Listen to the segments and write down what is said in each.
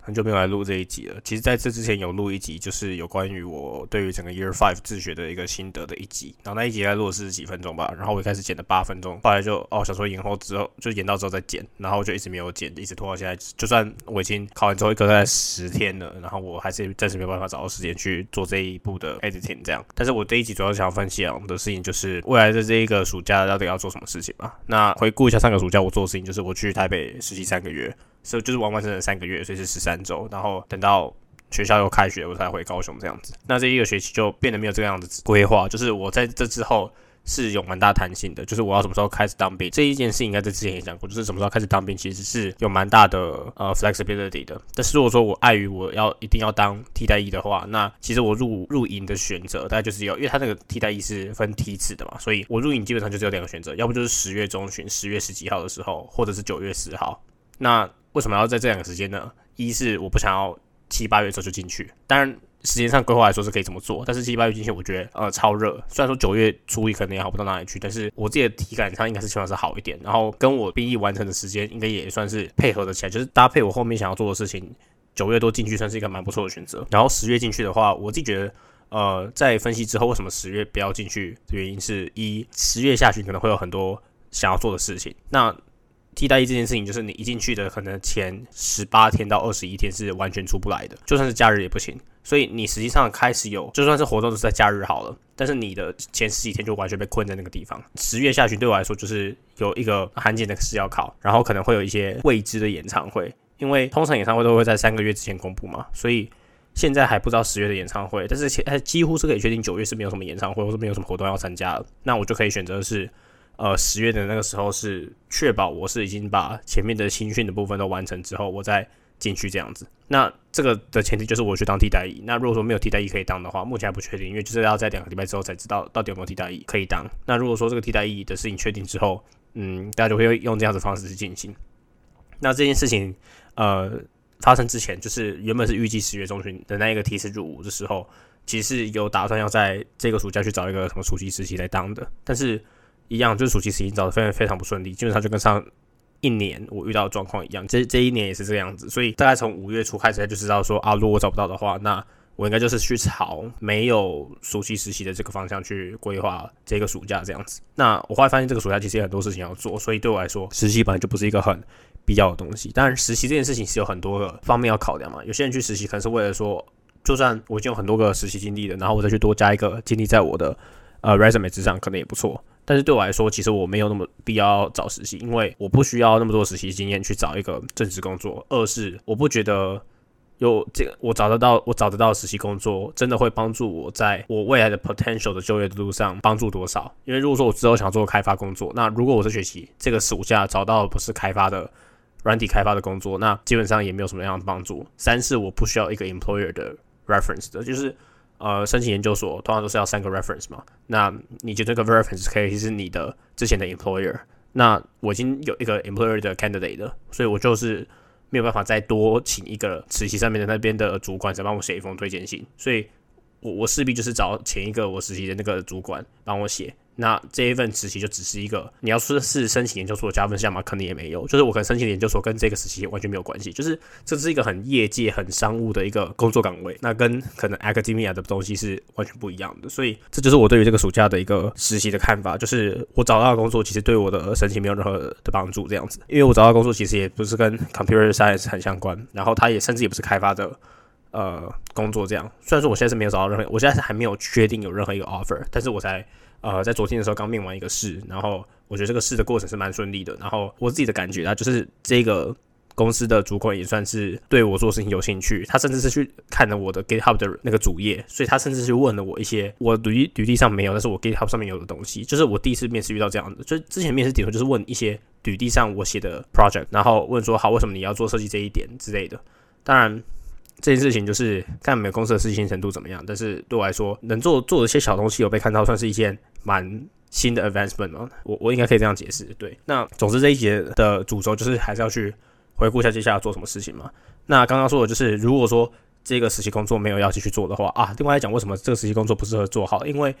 很久没有来录这一集了。其实在这之前有录一集，就是有关于我对于整个 Year 5自学的一个心得的一集。然后那一集在录了40几分钟吧，然后我一开始剪了8分钟，后来就想说延后之后就延到之后再剪，然后我就一直没有剪，一直拖到现在。就算我已经考完之后一个大概10天了，然后我还是暂时没有办法找到时间去做这一步的 editing 这样。但是我这一集主要想要分享的事情就是未来的这一个暑假到底要做什么事情嘛。那回顾一下上个暑假我做的事情，就是我去台北实习3个月。所以就是完整的3个月，所以是13周，然后等到学校又开学，我才回高雄这样子。那这一个学期就变得没有这个样子规划，就是我在这之后是有蛮大弹性的，就是我要什么时候开始当兵这一件事情，应该在之前也讲过，就是什么时候开始当兵其实是有蛮大的flexibility 的。但是如果说我碍于我一定要当替代役的话，那其实我入营的选择大概就是因为他那个替代役是分梯次的嘛，所以我入营基本上就只有2个选择，要不就是10月中旬10月10几号的时候，或者是9月10号。那为什么要在这2个时间呢？一是我不想要7、8月之后就进去，当然时间上规划来说是可以这么做，但是7、8月进去我觉得超热。虽然说9月初可能也好不到哪里去，但是我自己的体感上应该是希望是好一点，然后跟我兵役完成的时间应该也算是配合的起来，就是搭配我后面想要做的事情，9月多进去算是一个蛮不错的选择。然后10月进去的话，我自己觉得在分析之后为什么10月不要进去的原因是10月下旬可能会有很多想要做的事情。那替代役这件事情，就是你一进去的可能前18天到21天是完全出不来的，就算是假日也不行。所以你实际上开始有，就算是活动都是在假日好了，但是你的前10几天就完全被困在那个地方。10月下旬对我来说就是有一个韩检的试要考，然后可能会有一些未知的演唱会，因为通常演唱会都会在3个月之前公布嘛，所以现在还不知道10月的演唱会，但是几乎是可以确定9月是没有什么演唱会或是没有什么活动要参加了。那我就可以选择是10月的那个时候是确保我是已经把前面的新训的部分都完成之后，我再进去这样子。那这个的前提就是我去当替代役。那如果说没有替代役可以当的话，目前还不确定，因为就是要在2个礼拜之后才知道到底有没有替代役可以当。那如果说这个替代役的事情确定之后，大家就会用这样子的方式去进行。那这件事情发生之前，就是原本是预计10月中旬的那一个梯次入伍的时候，其实是有打算要在这个暑假去找一个什么暑期实习来当的，但是一样，就是暑期实习找得非常不顺利，基本上就跟上1年我遇到的状况一样，这1年也是这个样子，所以大概从5月初开始就知道说如果我找不到的话，那我应该就是去朝没有暑期实习的这个方向去规划这个暑假这样子。那我后来发现这个暑假其实有很多事情要做，所以对我来说，实习本来就不是一个很必要的东西。当然，实习这件事情是有很多个方面要考量嘛，有些人去实习可能是为了说，就算我已经有很多个实习经历了，然后我再去多加一个经历在我的resume 之上，可能也不错。但是对我来说，其实我没有那么必要找实习，因为我不需要那么多实习经验去找一个正职工作。二是我不觉得有这个我找得到实习工作，真的会帮助我在我未来的 potential 的就业的路上帮助多少？因为如果说我之后想做开发工作，那如果我这学期这个暑假找到不是开发的软体开发的工作，那基本上也没有什么样的帮助。3是我不需要一个 employer 的 reference 的，就是申请研究所通常都是要3个 reference 嘛，那你觉得这个 reference 可以是你的之前的 employer， 那我已经有一个 employer 的 candidate 了，所以我就是没有办法再多请一个实习上面的那边的主管再帮我写一封推荐信，所以我势必就是找前一个我实习的那个主管帮我写。那这一份实习就只是一个，你要说是申请研究所的加分项嘛，可能也没有，就是我可能申请研究所跟这个实习完全没有关系，就是这是一个很业界很商务的一个工作岗位，那跟可能 academia 的东西是完全不一样的，所以这就是我对于这个暑假的一个实习的看法，就是我找到的工作其实对我的申请没有任何的帮助这样子，因为我找到的工作其实也不是跟 computer science 很相关，然后它也甚至也不是开发的工作这样。虽然说我现在是没有找到任何，我现在是还没有确定有任何一个 offer， 但是我才在昨天的时候刚面完一个试，然后我觉得这个试的过程是蛮顺利的，然后我自己的感觉就是这个公司的主管也算是对我做事情有兴趣，他甚至是去看了我的 GitHub 的那个主页，所以他甚至去问了我一些我履历上没有，但是我 GitHub 上面有的东西，就是我第一次面试遇到这样的，就之前面试点就是问一些履历上我写的 project， 然后问说好，为什么你要做设计这一点之类的。当然这件事情就是看每个公司的适性程度怎么样，但是对我来说能做一些小东西有被看到，算是一件蛮新的 advancement 嘛，我应该可以这样解释。对，那总之这一节的主轴就是还是要去回顾一下接下来做什么事情嘛。那刚刚说的就是如果说这个实习工作没有要继续做的话另外来讲为什么这个实习工作不适合做好，因为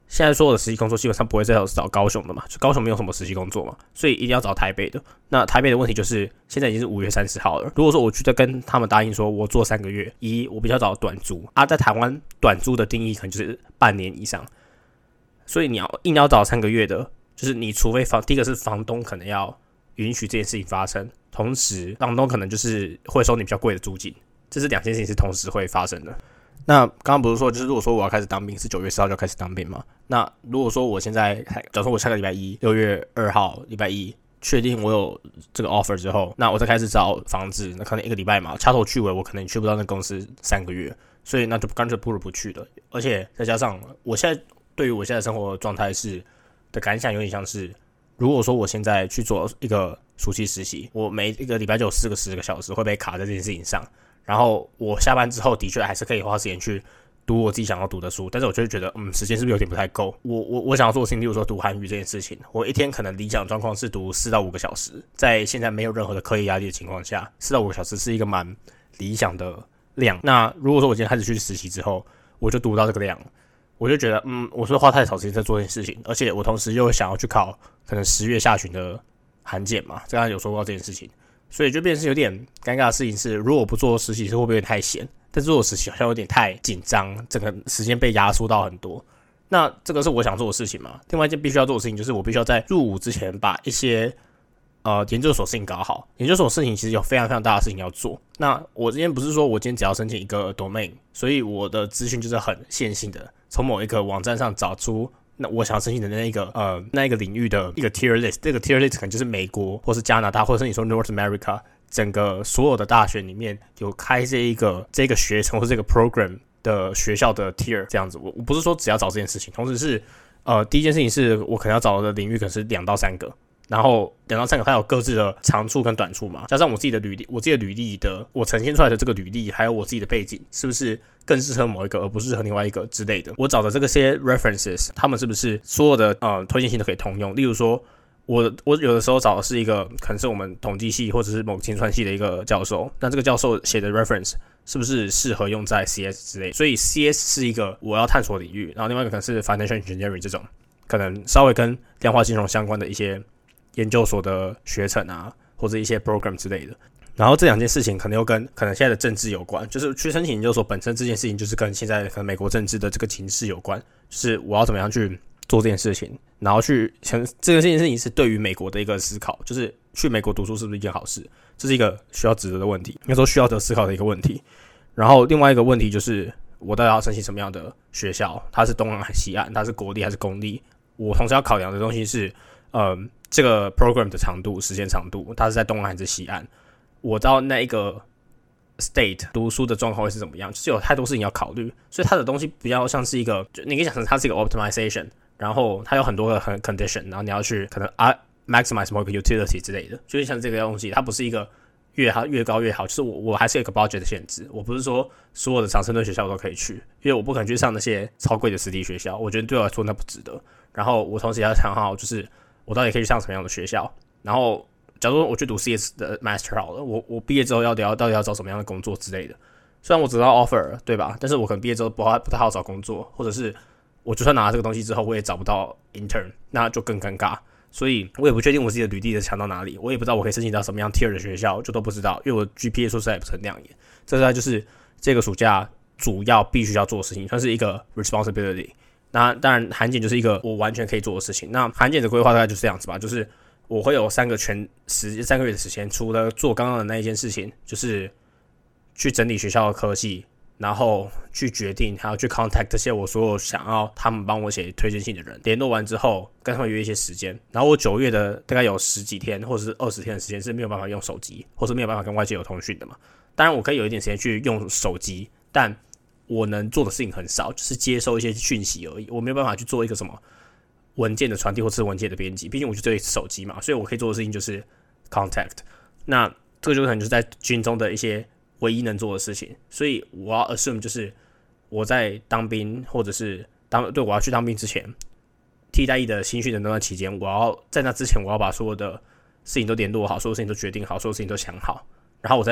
现在所有的实习工作基本上不会再找高雄的嘛，就高雄没有什么实习工作嘛，所以一定要找台北的。那台北的问题就是现在已经是5月30号了，如果说我去再跟他们答应说我做3个月，我比较找短租啊，在台湾短租的定义可能就是半年以上，所以你硬要找3个月的，就是你除非第一个是房东可能要允许这件事情发生，同时房东可能就是会收你比较贵的租金，这是2件事情是同时会发生的。那刚刚不是说，就是如果说我要开始当兵是9月4号就要开始当兵嘛？那如果说我现在，假如说我下个礼拜一6月2号礼拜一确定我有这个 offer 之后，那我再开始找房子，那可能1个礼拜嘛，掐头去尾我可能去不到那公司3个月，所以那就干脆不如不去了。而且再加上我现在对于我现在生活状态的感想有点像是，如果说我现在去做一个暑期实习，我每一个礼拜就有10个小时会被卡在这件事情上。然后我下班之后的确还是可以花时间去读我自己想要读的书，但是我就会觉得时间是不是有点不太够。我想要做的事情，例如说读韩语这件事情，我一天可能理想状况是读4到5个小时，在现在没有任何的课业压力的情况下，4到5个小时是一个蛮理想的量。那如果说我今天开始去实习之后，我就读到这个量，我就觉得我是花太少时间在做这件事情，而且我同时又想要去考可能10月下旬的韩检嘛，刚才有说过这件事情。所以就变成是有点尴尬的事情是，如果我不做实习是会不会有点太闲？但是做实习好像有点太紧张，整个时间被压缩到很多。那这个是我想做的事情嘛？另外一件必须要做的事情就是，我必须要在入伍之前把一些研究所事情搞好。研究所事情其实有非常非常大的事情要做。那我今天不是说我今天只要申请一个 domain， 所以我的资讯就是很线性的，从某一个网站上找出那我想要申请的那一个领域的一个 tier list， 这个 tier list 可能就是美国或是加拿大，或者是你说 North America 整个所有的大学里面有开这个学程或是这个 program 的学校的 tier 这样子。我不是说只要找这件事情，同时是第一件事情是我可能要找的领域可能是2到3个。然后2到3个它有各自的长处跟短处嘛，加上我自己的履历的我呈现出来的这个履历，还有我自己的背景，是不是更适合某一个而不适合另外一个之类的。我找的这些 references， 他们是不是所有的推荐信都可以通用？例如说我有的时候找的是一个可能是我们统计系或者是某个精算系的一个教授，那这个教授写的 reference 是不是适合用在 CS 之类的？所以 CS 是一个我要探索的领域，然后另外一个可能是 financial engineering 这种可能稍微跟量化金融相关的一些研究所的学程啊，或者一些 program 之类的。然后这2件事情可能又跟可能现在的政治有关，就是去申请研究所本身这件事情就是跟现在可能美国政治的这个情势有关，就是我要怎么样去做这件事情，然后这件事情是对于美国的一个思考，就是去美国读书是不是一件好事，这是一个需要值得的问题，应该说需要得思考的一个问题。然后另外一个问题就是我到底要申请什么样的学校，它是东岸还是西岸，它是国立还是公立，我同时要考量的东西是这个 program 的长度，时间长度，它是在东岸还是西岸？我到那一个 state 读书的状况会是怎么样？就是有太多事情要考虑，所以它的东西比较像是一个，你可以想成它是一个 optimization， 然后它有很多个condition， 然后你要去可能maximize 某一个 utility 之类的，就是像这个东西，它不是一个越高越好，就是我还是有一个 budget 的限制，我不是说所有的常春藤学校我都可以去，因为我不可能去上那些超贵的私立学校，我觉得对我来说那不值得。然后我同时也要想好，就是我到底可以去上什么样的学校。然后，假如说我去读 CS 的 Master 好了，我毕业之后到底要找什么样的工作之类的。虽然我得到 offer， 对吧？但是我可能毕业之后不太好找工作，或者是我就算拿了这个东西之后，我也找不到 intern， 那就更尴尬。所以我也不确定我自己的履历的强到哪里，我也不知道我可以申请到什么样 tier 的学校，就都不知道，因为我 GPA 说实在也不是很亮眼。这就是这个暑假主要必须要做的事情，算是一个 responsibility。那当然，韩检就是一个我完全可以做的事情。那韩检的规划大概就是这样子吧，就是我会有3个月的时间，除了做刚刚的那一件事情，就是去整理学校的科系，然后去决定，还要去 contact 这些我所有想要他们帮我写推荐信的人，联络完之后跟他们约一些时间。然后我9月的大概有10几天或者是20天的时间是没有办法用手机，或是没有办法跟外界有通讯的嘛。当然我可以有一点时间去用手机，但我能做的事情很少，就是接收一些讯息而已。我没有办法去做一个什么文件的传递或是文件的编辑，毕竟我就只有手机嘛，所以我可以做的事情就是 contact。那这个就可能就是在军中的一些唯一能做的事情。所以我要 assume 就是我在当兵或者是我要去当兵之前，替代役的新训的那段期间，我要在那之前我要把所有的事情都联络好，所有事情都决定好，所有事情都想好，然后我在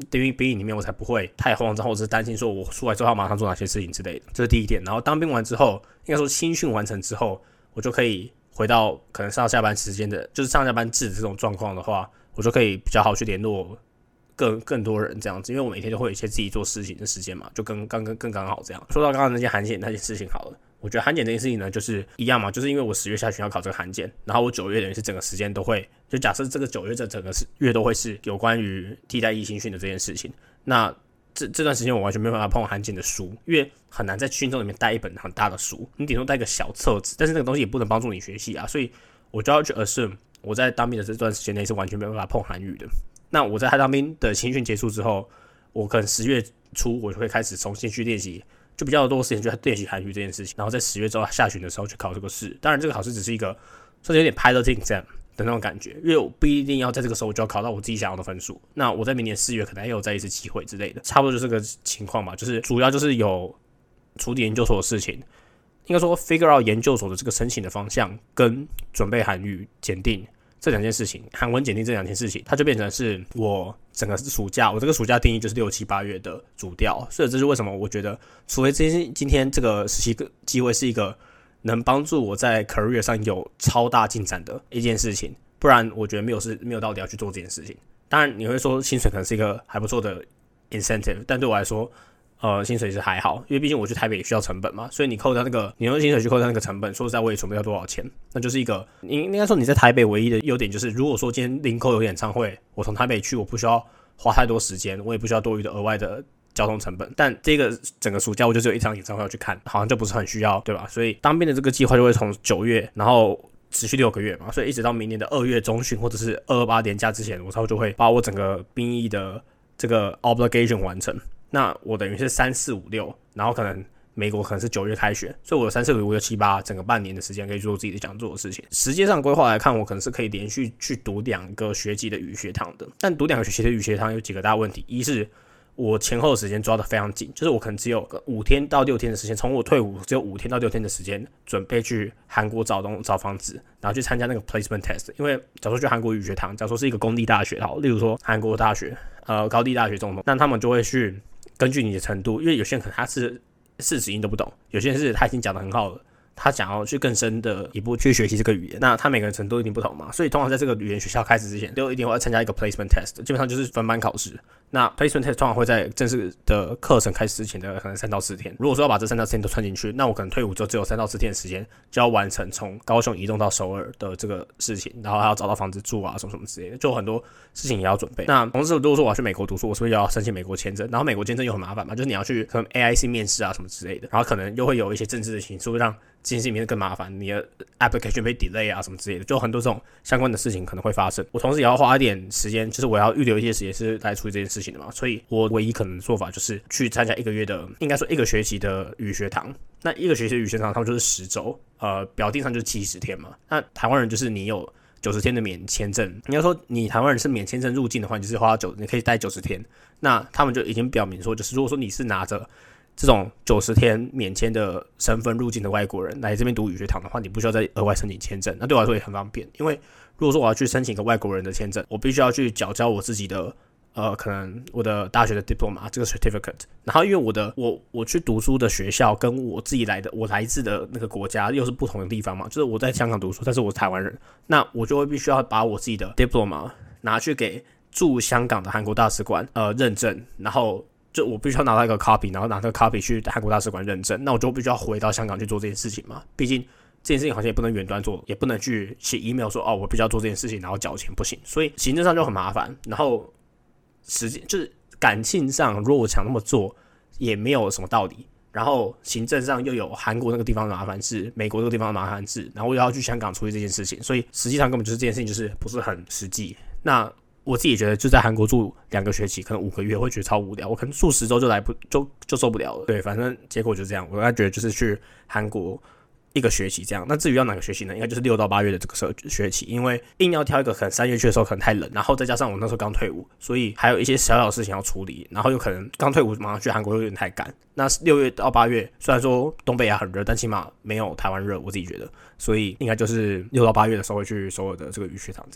兵营里面，我才不会太慌张，或者是担心说我出来之后要马上做哪些事情之类的。这是第一点。然后当兵完之后，应该说新训完成之后，我就可以回到可能上下班时间的，就是上下班制的这种状况的话，我就可以比较好去联络更多人这样子，因为我每天都会有一些自己做事情的时间嘛，就更刚好这样。说到刚刚那件函检那件事情好了，我觉得函检这件事情呢，就是一样嘛，就是因为我10月下旬要考这个函检，然后我9月等于是整个时间都会，就假设这个9月这整个月都会是有关于替代役新训的这件事情，那这段时间我完全没有办法碰函检的书，因为很难在训中里面带一本很大的书，你顶多带一个小册子，但是那个东西也不能帮助你学习啊，所以我就要去 assume 我在当兵的这段时间内是完全没有办法碰韩语的。那我在当兵的新训结束之后，我可能10月初我就会开始重新去练习，就比较多时间去练习韩语这件事情，然后在10月之后下旬的时候去考这个试。当然这个考试只是一个算是有点 piloting exam 的那种感觉，因为我不一定要在这个时候就要考到我自己想要的分数。那我在明年4月可能也有再一次机会之类的，差不多就是这个情况吧。就是主要就是有处理研究所的事情，应该说 figure out 研究所的这个申请的方向跟准备韩语检定这2件事情，韩文检定这2件事情，它就变成是我整个暑假，我这个暑假定义就是6、7、8月的主调。所以这是为什么我觉得，除非今天这个实习机会是一个能帮助我在 career 上有超大进展的一件事情，不然我觉得没有道理要去做这件事情。当然你会说薪水可能是一个还不错的 incentive， 但对我来说薪水是还好，因为毕竟我去台北也需要成本嘛，所以你扣掉那个，你用薪水去扣掉那个成本，说实在我也存不到多少钱，那就是一个，应该说你在台北唯一的优点就是，如果说今天林口有演唱会，我从台北去，我不需要花太多时间，我也不需要多余的额外的交通成本，但这个整个暑假我就只有一场演唱会要去看，好像就不是很需要，对吧？所以当兵的这个计划就会从9月，然后持续6个月嘛，所以一直到明年的2月中旬或者是228年假之前，我差不多就会把我整个兵役的这个 obligation 完成。那我等于是3、4、5、6，然后可能美国可能是9月开学，所以我有3、4、5、6、7、8整个半年的时间可以做自己的想做的事情。实际上规划来看，我可能是可以连续去读2个学期的语学堂的，但读2个学期的语学堂有几个大问题，一是我前后的时间抓得非常紧，就是我可能只有5天到6天的时间，从我退伍只有5天到6天的时间准备去韩国找房子，然后去参加那个 placement test。因为假如说去韩国语学堂，假如说是一个公立大学，好，例如说韩国大学、高地大学这种，那他们就会去根据你的程度，因为有些人可能他是40音都不懂，有些人是他已经讲得很好了，他想要去更深的一步去学习这个语言，那他每个人程度一定不同嘛，所以通常在这个语言学校开始之前，都一定会参加一个 placement test， 基本上就是分班考试。那 placement test 通常会在正式的课程开始之前的可能3到4天。如果说要把这3到4天都串进去，那我可能退伍之后只有3到4天的时间就要完成从高雄移动到首尔的这个事情，然后还要找到房子住啊什么之类的，就很多事情也要准备。那同时如果说我要去美国读书，我是不是要申请美国签证？然后美国签证又很麻烦嘛，就是你要去可能 AIC 面试啊什么之类的，然后可能又会有一些政治的情绪让这件事情变得更麻烦，你的 application 被 delay 啊什么之类的，就很多这种相关的事情可能会发生。我同时也要花一点时间，就是我要预留一些时间是来处理这件事情的嘛，所以我唯一可能的做法就是去参加1个月的，应该说1个学期的语学堂。那1个学期的语学堂，他们就是10周，表定上就是70天嘛。那台湾人就是你有90天的免签证，你要说你台湾人是免签证入境的话，你就是你可以待90天。那他们就已经表明说，就是如果说你是拿着这种90天免签的身份入境的外国人来这边读语学堂的话，你不需要再额外申请签证。那对我来说也很方便，因为如果说我要去申请一个外国人的签证，我必须要去缴交我自己的可能我的大学的 diploma 这个 certificate， 然后因为我去读书的学校跟我自己我来自的那个国家又是不同的地方嘛，就是我在香港读书，但是我是台湾人，那我就会必须要把我自己的 diploma 拿去给驻香港的韩国大使馆认证，然后就我必须要拿到一个 copy， 然后拿这个 copy 去韩国大使馆认证，那我就必须要回到香港去做这件事情嘛，毕竟这件事情好像也不能远端做，也不能去写 email 说我必须要做这件事情然后缴钱，不行，所以行政上就很麻烦，然后实际就是感性上如果我想那么做也没有什么道理，然后行政上又有韩国那个地方的麻烦事，美国那个地方的麻烦事，然后又要去香港处理这件事情，所以实际上根本就是这件事情就是不是很实际。那我自己觉得就在韩国住2个学期可能5个月会觉得超无聊，我可能住10周就受不了了，对，反正结果就这样，我觉得就是去韩国1个学期这样。那至于要哪个学期呢，应该就是6到8月的这个学期，因为硬要挑一个可能3月去的时候可能太冷，然后再加上我那时候刚退伍，所以还有一些小小的事情要处理，然后有可能刚退伍马上去韩国有点太赶。那6月到8月虽然说东北亚很热，但起码没有台湾热，我自己觉得，所以应该就是6到8月的时候会去首尔的这个语学堂这样。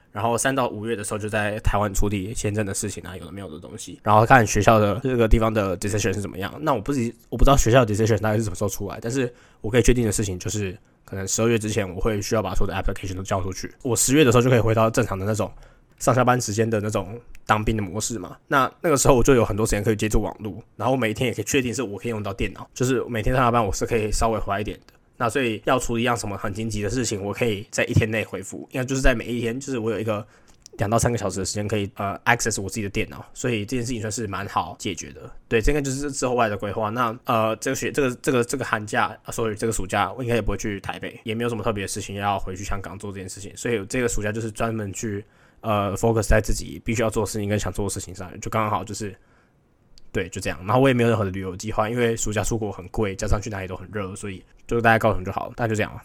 然后3到5月的时候就在台湾处理签证的事情啊，有的没有的东西，然后看学校的这个地方的 decision 是怎么样。那我不知道学校的 decision 大概是什么时候出来，但是我可以确定的事情就是可能12月之前我会需要把所有的 application 都交出去，我10月的时候就可以回到正常的那种上下班时间的那种当兵的模式嘛。那个时候我就有很多时间可以接触网络，然后每天也可以确定是我可以用到电脑，就是每天上下班我是可以稍微回来一点的。那所以要处理一样什么很紧急的事情，我可以在1天内回复，应该就是在每一天，就是我有一个2到3个小时的时间可以access 我自己的电脑，所以这件事情算是蛮好解决的。对，这个就是之后外的规划。那这个寒假，所以这个暑假我应该也不会去台北，也没有什么特别的事情要回去香港做这件事情，所以这个暑假就是专门去focus 在自己必须要做的事情跟想做的事情上，就刚刚好就是对，就这样。然后我也没有任何的旅游计划，因为暑假出国很贵，加上去哪里都很热，所以就大概告诉你就好了。大概就这样了。